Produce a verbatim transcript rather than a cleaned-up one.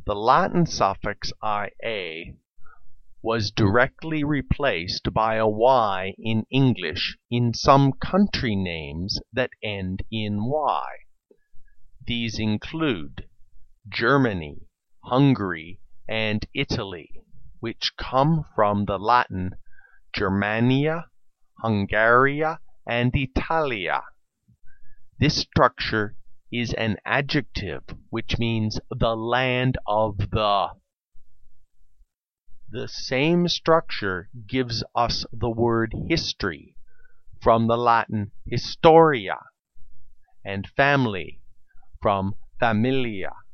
The Latin suffix ia was directly replaced by a y in English in some country names that end in y. These include Germany, Hungary, and Italy, which come from the Latin Germania, Hungaria, and Italia. This structure is an adjective which means the land of the. The same structure gives us the word history from the Latin historia, and family from familia.